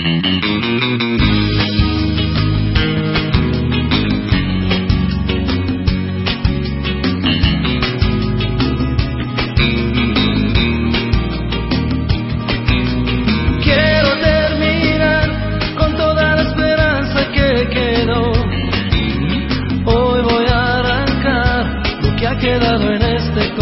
Hoy voy a arrancar lo que ha quedado en este